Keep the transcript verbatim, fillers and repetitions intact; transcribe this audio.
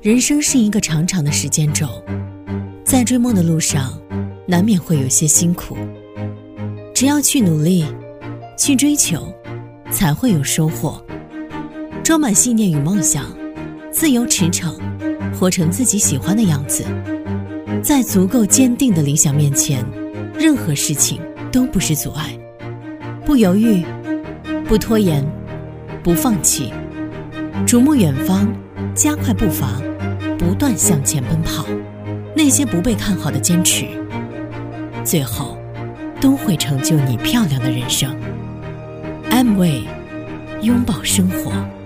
人生是一个长长的时间轴，在追梦的路上，难免会有些辛苦。只要去努力，去追求，才会有收获。装满信念与梦想，自由驰骋，活成自己喜欢的样子。在足够坚定的理想面前，任何事情都不是阻碍。不犹豫，不拖延，不放弃，瞩目远方，加快步伐，不断向前奔跑。那些不被看好的坚持，最后都会成就你漂亮的人生。Amway，拥抱生活。